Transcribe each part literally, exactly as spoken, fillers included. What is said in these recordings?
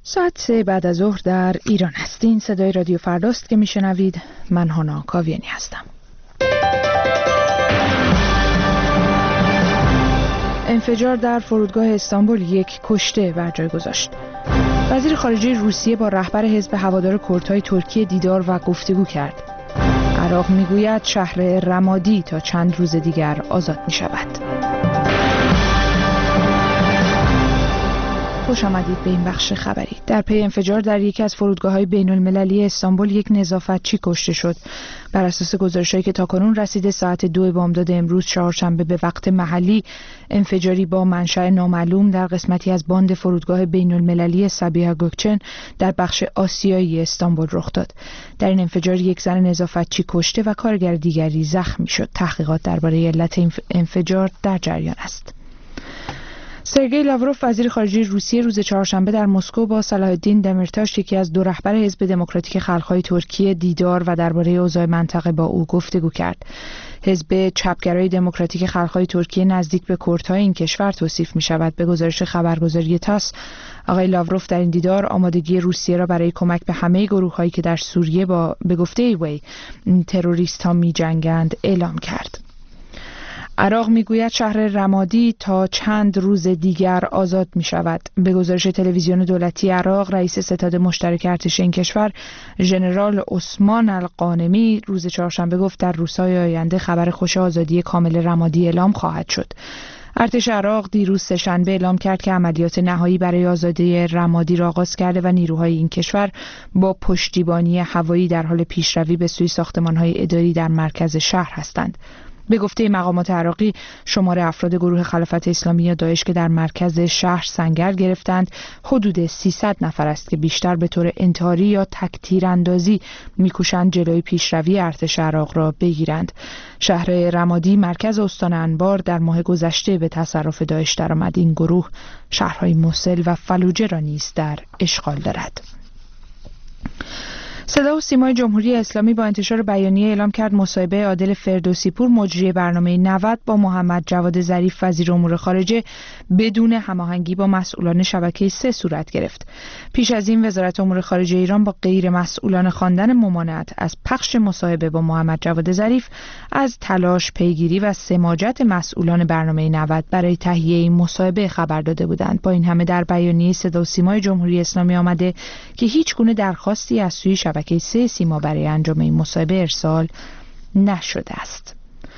ساعت سه بعد از ظهر در ایران هستین. صدای رادیو فرداست که میشنوید. من هانا کاویانی هستم. انفجار در فرودگاه استانبول یک کشته بر جای گذاشت. وزیر خارجه روسیه با رهبر حزب هوادار کردهای ترکیه دیدار و گفتگو کرد. عراق میگوید شهر رمادی تا چند روز دیگر آزاد می شود. خوش آمدید به این بخش خبری. در پی انفجار در یکی از فرودگاه‌های بین‌المللی استانبول یک نظافتچی کشته شد. بر اساس گزارش‌هایی که تاکنون رسیده ساعت دو بامداد امروز چهارشنبه به وقت محلی، انفجاری با منشأ نامعلوم در قسمتی از باند فرودگاه بین‌المللی سابیها گوکچن در بخش آسیایی استانبول رخ داد. در این انفجار یک زن نظافتچی کشته و کارگر دیگری زخمی شد. تحقیقات درباره علت انفجار در جریان است. سرگئی لاوروف وزیر خارجه روسیه روز چهارشنبه در مسکو با صلاح الدین دمیرتاش یکی از دو رهبر حزب دموکراتیک خلق‌های ترکیه دیدار و درباره اوضاع منطقه با او گفتگو کرد. حزب چپگرای دموکراتیک خلق‌های ترکیه نزدیک به کردهای این کشور توصیف می‌شود. به گزارش خبرگزاری تاس، آقای لاوروف در این دیدار آمادگی روسیه را برای کمک به همه گروه‌هایی که در سوریه با به گفته وی تروریست‌ها می‌جنگند اعلام کرد. عراق میگوید شهر رمادی تا چند روز دیگر آزاد می شود. به گزارش تلویزیون دولتی عراق، رئیس ستاد مشترک ارتش این کشور ژنرال عثمان القانمی روز چهارشنبه گفت در روزهای آینده خبر خوش آزادی کامل رمادی اعلام خواهد شد. ارتش عراق دیروز سه‌شنبه اعلام کرد که عملیات نهایی برای آزادی رمادی را آغاز کرده و نیروهای این کشور با پشتیبانی هوایی در حال پیشروی به سوی ساختمان‌های اداری در مرکز شهر هستند. به گفته مقامات عراقی، شمار افراد گروه خلافت اسلامی یا داعش که در مرکز شهر سنگر گرفتند حدود سیصد نفر است که بیشتر به طور انتحاری یا تک‌تیر اندازی می‌کوشند جلوی پیشروی ارتش عراق را بگیرند. شهر رمادی مرکز استان انبار در ماه گذشته به تصرف داعش درآمد. این گروه شهرهای موصل و فلوجه را نیز در اشغال دارد. صدا و سیمای جمهوری اسلامی با انتشار بیانیه اعلام کرد مصاحبه عادل فردوسی پور مجری برنامه نود با محمد جواد ظریف وزیر امور خارجه بدون هماهنگی با مسئولان شبکه سه صورت گرفت. پیش از این وزارت امور خارجه ایران با غیر مسئولان خواندن ممانعت از پخش مصاحبه با محمد جواد ظریف از تلاش، پیگیری و سماجت مسئولان برنامه نود برای تهیه این مصاحبه خبر داده بودند. با این همه در بیانیه صدا و سیمای جمهوری اسلامی آمده که هیچ گونه درخواستی از سوی شبکه که سه سیما برای انجام این مصاحبه ارسال نشده است.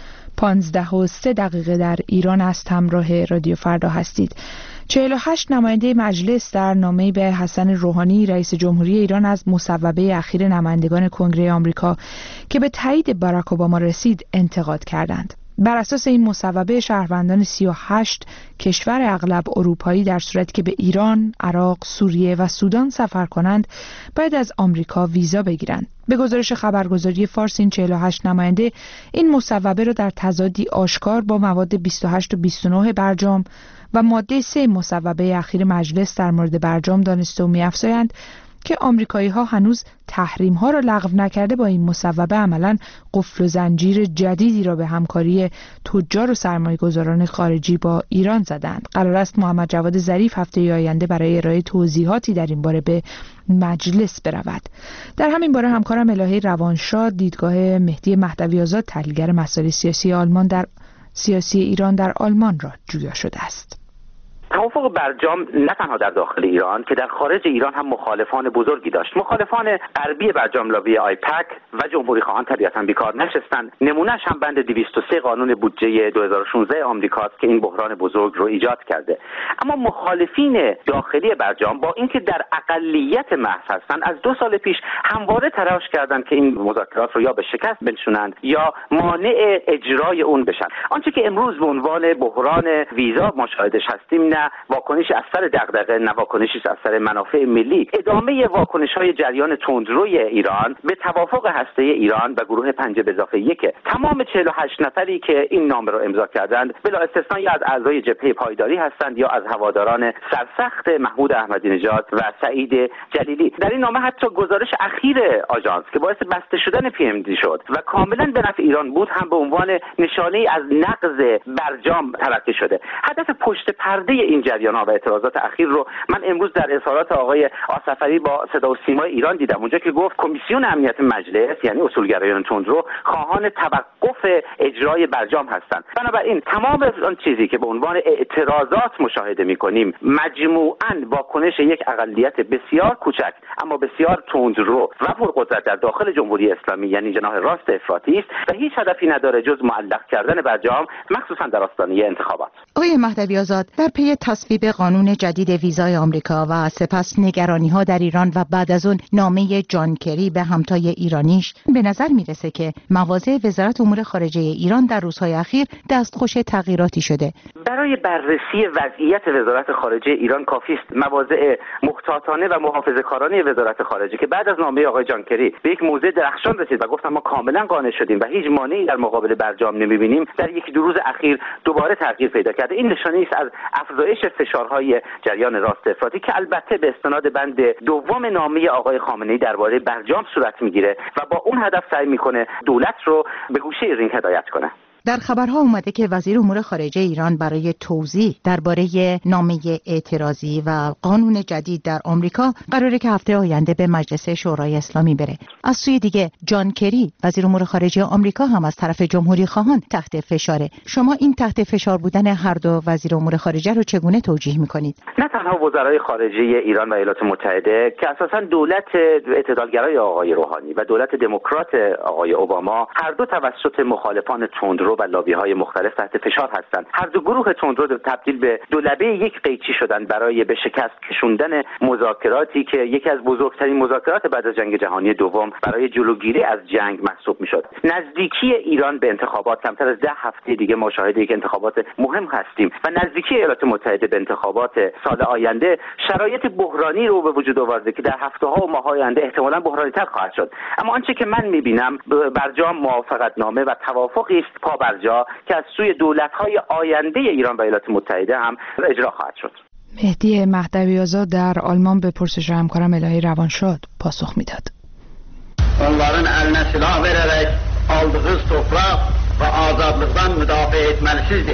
پانزده و سه دقیقه در ایران است. همراه رادیو فردا هستید. چهل و هشت نماینده مجلس در نامه‌ای به حسن روحانی رئیس جمهوری ایران از مصوبه اخیر نمایندگان کنگره آمریکا که به تایید باراک اوباما رسید انتقاد کردند. بر اساس این مصوبه شهروندان سی و هشت کشور اغلب اروپایی در صورتی که به ایران، عراق، سوریه و سودان سفر کنند باید از آمریکا ویزا بگیرند. به گزارش خبرگزاری فارس، این چهل و هشت نماینده این مصوبه را در تضادی آشکار با مواد بیست و هشت و بیست و نه برجام و ماده سه مصوبه اخیر مجلس در مورد برجام دانسته و می‌افزایند که آمریکایی ها هنوز تحریم ها را لغو نکرده با این مصوبه عملاً قفل و زنجیر جدیدی را به همکاری تجار و سرمایه‌گذاران خارجی با ایران زدند. قرار است محمد جواد ظریف هفته آینده برای ارائه توضیحاتی در این باره به مجلس برود. در همین باره همکارم الهی روانشاد دیدگاه مهدی مهدوی آزاد تحلیلگر مسائل سیاسی آلمان در سیاسی ایران در آلمان را جویا شده است. توافق برجام نه تنها در داخل ایران که در خارج ایران هم مخالفان بزرگی داشت. مخالفان غربی برجام لابی آیپک و جمهوری خواهان طبیعتاً بیکار نشستند. نمونهش هم بند دویست و سه قانون بودجه دو هزار و شانزده آمریکاست که این بحران بزرگ رو ایجاد کرده. اما مخالفین داخلی برجام با اینکه در اقلیت محض هستند از دو سال پیش همواره تلاش کردند که این مذاکرات رو یا به شکست بنشونند یا مانع اجرای اون بشن. آنچه که امروز به عنوان بحران ویزا مشاهدش هستیم نه واکنش از سر دغدغه، نه واکنشی از سر منافع ملی، ادامه واکنش‌های جریان تندروی ایران به توافق هسته ایران و گروه پنج به اضافه یک. تمام چهل و هشت نفری که این نامه را امضا کردند بلا استثنا یا از اعضای جبهه پایداری هستند یا از هواداران سرسخت محمود احمدی نژاد و سعید جلیلی. در این نامه حتی گزارش اخیر آژانس که باعث بسته شدن پی ام دی شد و کاملا به نفع ایران بود هم به عنوان نشانه از نقض برجام تلقی شده. هدف پشت پرده این جریان‌ها و اعتراضات اخیر رو من امروز در اظهارات آقای آصفری با صدا و سیمای ایران دیدم، اونجا که گفت کمیسیون امنیت مجلس یعنی اصولگرایان تندرو خواهان توقف اجرای برجام هستند. بنابراین تمام آن چیزی که به عنوان اعتراضات مشاهده می‌کنیم مجموعاً واکنش یک اقلیت بسیار کوچک اما بسیار تندرو و پرقدرت در داخل جمهوری اسلامی یعنی جناح راست افراطی است و هیچ هدفی نداره جز معلق کردن برجام، مخصوصا در آستانه انتخابات. آقای مهدوی آزاد، در پی تصویب قانون جدید ویزای آمریکا و سپس نگرانی‌ها در ایران و بعد از اون نامه جان کری به همتای ایرانیش، به نظر میرسه که مواضع وزارت امور خارجه ایران در روزهای اخیر دستخوش تغییراتی شده. برای بررسی وضعیت وزارت خارجه ایران کافی است مواضع محتاطانه و محافظه‌کارانه وزارت خارجه که بعد از نامه آقای جان کری به یک موضع درخشان رسید و گفتم ما کاملا قانع شدیم و هیچ مانعی در مقابل برجام نمی‌بینیم، در یک دو روز اخیر دوباره تغییر پیدا کرده. این نشانه است از افزایش فشارهای جریان راست افراطی که البته به استناد بند دوم نامه آقای خامنه‌ای درباره برجام صورت میگیره و با اون هدف سعی میکنه دولت رو به گوشه رینگ هدایت کنه. در خبرها اومده که وزیر امور خارجه ایران برای توضیح درباره نامه اعتراضی و قانون جدید در آمریکا قراره که هفته آینده به مجلس شورای اسلامی بره. از سوی دیگه جان کری وزیر امور خارجه آمریکا هم از طرف جمهوری خواهان تحت فشاره. شما این تحت فشار بودن هر دو وزیر امور خارجه رو چگونه توجیه میکنید؟ نه تنها وزرای خارجه ایران و ایالات متحده که اساساً دولت اعتدالگرای آقای روحانی و دولت دموکرات آقای اوباما هر دو توسط مخالفان تندرو و لابی‌های مختلف تحت فشار هستند. هر دو گروه تندرو تبدیل به دولبه یک قیچی شدند برای به شکست کشوندن مذاکراتی که یکی از بزرگترین مذاکرات بعد از جنگ جهانی دوم برای جلوگیری از جنگ محسوب می‌شد. نزدیکی ایران به انتخابات، کمتر از ده هفته دیگه ما شاهد یک انتخابات مهم هستیم و نزدیکی ایالات متحده به انتخابات سال آینده شرایط بحرانی رو به وجود آورده که در هفته‌ها و ماه‌های آینده احتمالاً بحرانی‌تر خواهد شد. اما آنچه که من می‌بینم برجام موافقتنامه و توافقی است پا برجا که از سوی دولت‌های آینده ایران و ایالات متحده هم اجرا خواهد şut. مهدی مهدوی آزاد در آلمان به پرسش همکارم الهی روانشاد پاسخ میداد. Onların eline silah vererek aldığı toprak ve azadlıktan müdafaa etmelisizdir.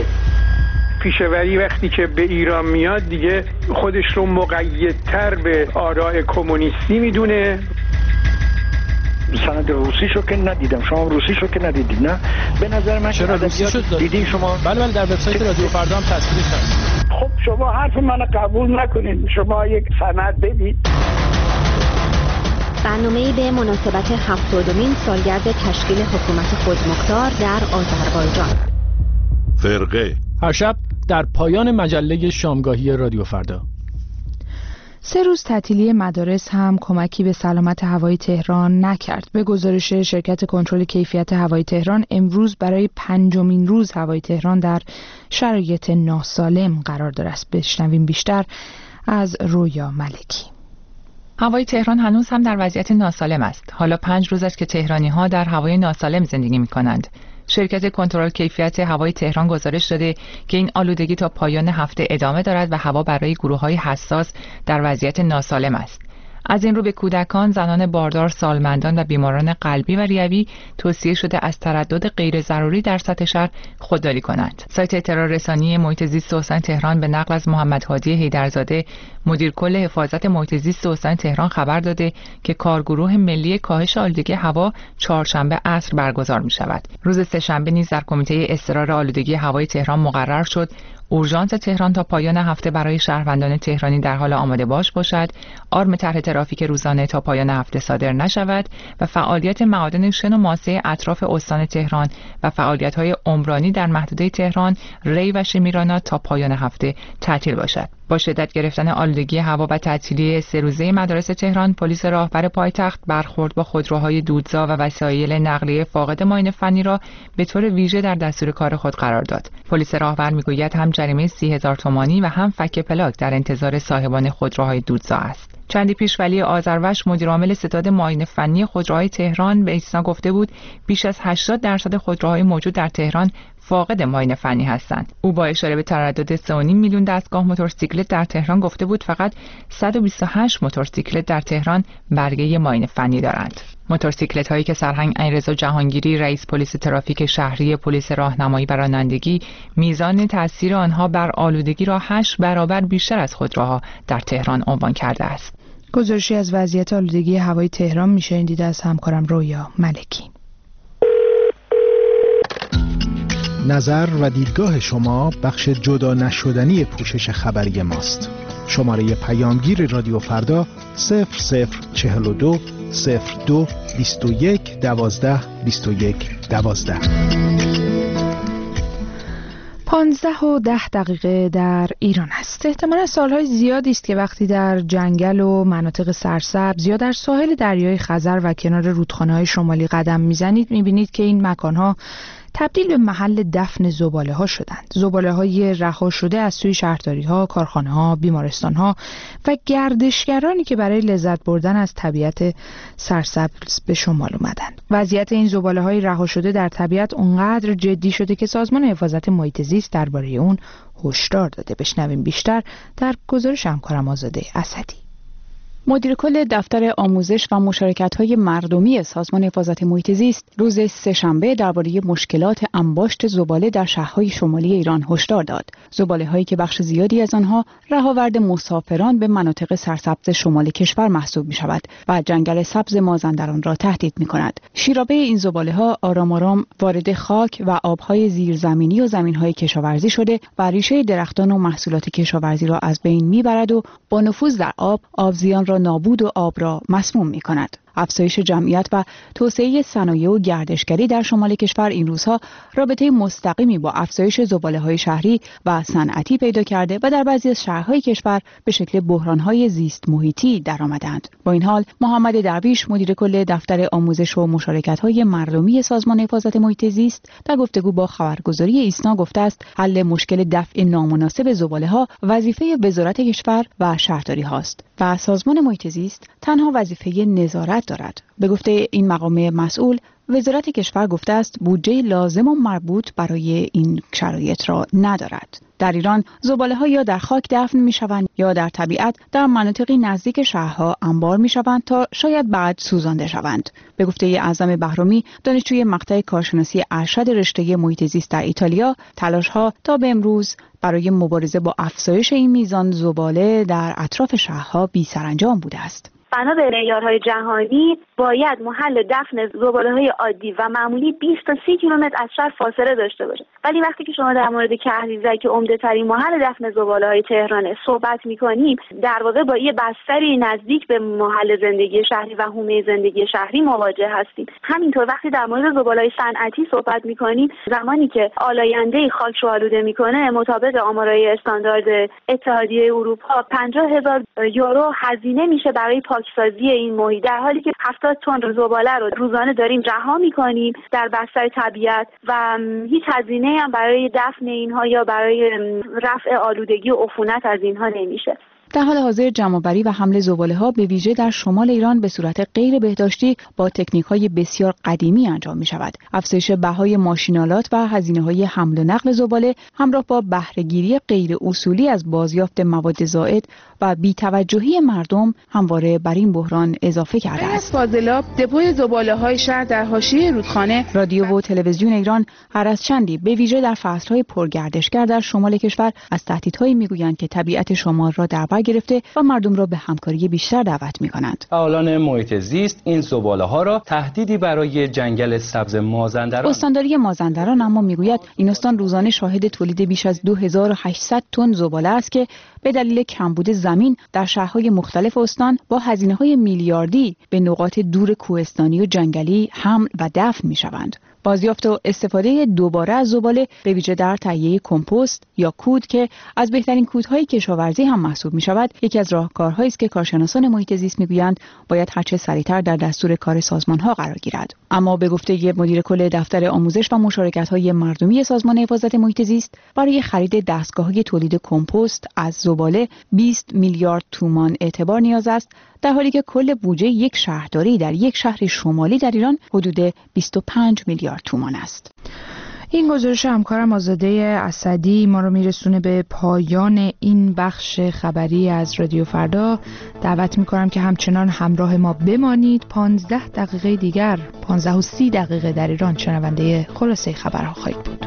پیشوری وقتی که به ایران میاد دیگه خودش رو مقیدتر به آراء کمونیستی میدونه. سند روسیشو که ندیدم، شما روسیشو که ندیدید نه؟ به نظر من چرا روسیشو دیدین شما؟ بله بله در وبسایت رادیو فردا هم تصویرش هست. خب شما حرف منو قبول نکنید، شما یک سند بدید. برنامه‌ای به مناسبت هفتادمین سالگرد تشکیل حکومت خودمختار در آذربایجان. فرقه هر شب در پایان مجله شامگاهی رادیو فردا. سه روز تعطیلی مدارس هم کمکی به سلامت هوای تهران نکرد. به گزارش شرکت کنترل کیفیت هوای تهران امروز برای پنجمین روز هوای تهران در شرایط ناسالم قرار دارد. بشنویم بیشتر از رویا ملکی. هوای تهران هنوز هم در وضعیت ناسالم است. حالا پنج روز است که تهرانی‌ها در هوای ناسالم زندگی می‌کنند. شرکت کنترل کیفیت هوای تهران گزارش داده که این آلودگی تا پایان هفته ادامه دارد و هوا برای گروه‌های حساس در وضعیت ناسالم است. از این رو به کودکان، زنان باردار، سالمندان و بیماران قلبی و ریوی توصیه شده از تردد غیر ضروری در سطح شهر خودداری کنند. سایت اطلاع رسانی محیط زیست استان تهران به نقل از محمد هادی حیدرزاده مدیر کل حفاظت محیط زیست استان تهران خبر داده که کارگروه ملی کاهش آلودگی هوا چهارشنبه عصر برگزار می شود. روز سه‌شنبه نیز در کمیته اضطرار آلودگی هوای تهران مقرر شد اورژانس تهران تا پایان هفته برای شهروندان تهرانی در حال آماده باش باشد، آرم طرح ترافیک روزانه تا پایان هفته صادر نشود و فعالیت معادن شن و ماسه اطراف استان تهران و فعالیت‌های عمرانی در محدوده تهران، ری و شمیرانات تا پایان هفته تعطیل باشد. با شدت گرفتن آلودگی هوا و تعطیلی سه روزه مدارس تهران، پلیس راهبر پایتخت برخورد با خودروهای دودزا و وسایل نقلیه فاقد معاینه فنی را به طور ویژه در دستور کار خود قرار داد. پلیس راهبر میگوید هم جریمه سی هزار تومانی و هم فک پلاک در انتظار صاحبان خودروهای دودزا است. چندی پیش ولی آذروش مدیر عامل ستاد معاینه فنی خودروهای تهران به ایسنا گفته بود بیش از هشتاد درصد خودروهای موجود در تهران فاقد معاینه فنی هستند. او با اشاره به تردد سه و نیم میلیون دستگاه موتورسیکلت در تهران گفته بود فقط صد و بیست و هشت موتورسیکلت در تهران برگه معاینه فنی دارند. موتورسیکلت هایی که سرهنگ علیرضا جهانگیری رئیس پلیس ترافیک شهری پلیس راهنمایی و رانندگی میزان تاثیر آنها بر آلودگی را هشت برابر بیشتر از خودروها در تهران عنوان کرده است. گزارشی از وضعیت آلودگی هوای تهران میشنیدید از همکارم رویا ملکی. نظر و دیدگاه شما بخش جدا نشدنی پوشش خبری ماست. شماره پیامگیر رادیو فردا صفر صفر چهل و دو صفر دو بیست و یک دوازده بیست و یک دوازده. پانزده و ده دقیقه در ایران است. احتمالا سالهای زیادی است که وقتی در جنگل و مناطق سرسبز یا در ساحل دریای خزر و کنار رودخانه‌های شمالی قدم میزنید میبینید که این مکانها تبدیل به محل دفن زباله ها شدند. زباله های رها شده از سوی شهرداری ها، کارخانه ها، بیمارستان ها و گردشگرانی که برای لذت بردن از طبیعت سرسبز به شمال اومدند. وضعیت این زباله های رها شده در طبیعت اونقدر جدی شده که سازمان حفاظت محیط زیست درباره اون هشدار داده. بشنویم بیشتر در گزارش همکارم آزاده اسدی. مدیر کل دفتر آموزش و مشارکت‌های مردمی سازمان حفاظت محیط زیست روز سه‌شنبه درباره مشکلات انباشت زباله در شهرهای شمالی ایران هشدار داد. زباله‌هایی که بخش زیادی از آنها رهاورد مسافران به مناطق سرسبز شمال کشور محسوب می‌شود و جنگل سبز مازندران را تهدید می‌کند. شیرابه این زباله‌ها آرام آرام وارد خاک و آب‌های زیرزمینی و زمین‌های کشاورزی شده و ریشه درختان و محصولات کشاورزی را از بین می‌برد و با نفوذ در آب، آبزیان را نابود و آب را مسموم می کند. افزایش جمعیت و توسعه صنایع و گردشگری در شمال کشور این روزها رابطه مستقیمی با افزایش زباله‌های شهری و صنعتی پیدا کرده و در بعضی از شهرهای کشور به شکل بحران‌های زیست محیطی درآمدند. با این حال محمد درویش مدیر کل دفتر آموزش و مشارکت‌های مردمی سازمان حفاظت محیط زیست در گفتگو با خبرگزاری ایسنا گفته است حل مشکل دفع نامناسب زباله‌ها وظیفه وزارت کشور و شهرداری هاست و سازمان محیط زیست تنها وظیفه نظارت دارد. به گفته این مقام مسئول، وزارت کشور گفته است بودجه لازم و مربوط برای این شرایط را ندارد. در ایران زباله‌ها یا در خاک دفن می‌شوند یا در طبیعت در مناطقی نزدیک شهرها انبار می‌شوند تا شاید بعد سوزانده شوند. به گفته اعظم بهرامی دانشجوی مقطع کارشناسی ارشد رشته محیط زیست در ایتالیا، تلاش‌ها تا به امروز برای مبارزه با افزایش این میزان زباله در اطراف شهرها بی‌سرانجام بوده است. بنا به معیارهای جهانی باید محل دفن زباله‌های عادی و معمولی بیست تا سی کیلومتر از شهر فاصله داشته باشه. ولی وقتی که شما در مورد کهریزک که عمده‌ترین محل دفن زباله‌های تهرانه صحبت می‌کنیم، در واقع با یه بستری نزدیک به محل زندگی شهری و حومه زندگی شهری مواجه هستیم. همینطور وقتی در مورد زباله‌های صنعتی صحبت می‌کنیم، زمانی که آلاینده خاک رو آلوده می‌کنه، مطابق آمارهای استاندارد اتحادیه اروپا پنجاه هزار یورو هزینه میشه برای پاکسازی این محیط، در حالی که هفتاد تن زباله رو روزانه داریم رها می‌کنیم در بستر طبیعت و هیچ هزینه هم برای دفن اینها یا برای رفع آلودگی و عفونت از اینها نمیشه. در حال حاضر جمع‌آوری و حمل زباله‌ها به ویژه در شمال ایران به صورت غیر بهداشتی با تکنیک‌های بسیار قدیمی انجام می‌شود. افزایش بهای ماشینالات و هزینه‌های حمل و نقل زباله همراه با بهره‌گیری غیر اصولی از بازیافت مواد زائد و بی‌توجهی مردم همواره بر این بحران اضافه کرده است. فاضلاب دپوی زباله‌های شهر در حاشیه رودخانه. رادیو و تلویزیون ایران هر از چندی به ویژه در فصل‌های پرگردشگر در شمال کشور از تهدیدهایی می‌گویند که طبیعت شمال را در گرفته و مردم را به همکاری بیشتر دعوت می‌کنند. فعالان محیط زیست این زباله‌ها را تهدیدی برای جنگل سبز مازندران. استانداری مازندران اما میگوید این استان روزانه شاهد تولید بیش از دو هزار و هشتصد تن زباله است که به دلیل کمبود زمین در شهرهای مختلف استان با هزینه‌های میلیاردی به نقاط دور کوهستانی و جنگلی حمل و دفن می‌شوند. بازیافت و استفاده دوباره از زباله به ویژه در تهیه کمپوست یا کود که از بهترین کودهای کشاورزی هم محسوب می شود، یکی از راهکارهایی است که کارشناسان محیط زیست میگویند باید هرچه سریعتر در دستور کار سازمان‌ها قرار گیرد. اما به گفته مدیر کل دفتر آموزش و مشارکت‌های مردمی سازمان حفاظت محیط زیست، برای خرید دستگاه‌های تولید کمپوست از زباله بیست میلیارد تومان اعتبار نیاز است، در حالی که کل بودجه یک شهرداری در یک شهر شمالی در ایران حدود بیست و پنج میلیارد تومان است. این گزارش همکارم آزاده اسدی ما رو میرسونه به پایان این بخش خبری از رادیو فردا. دعوت میکنم که همچنان همراه ما بمانید. پانزده دقیقه دیگر، پانزده و سی دقیقه در ایران شنونده خلاصه خبرها خواهید بود.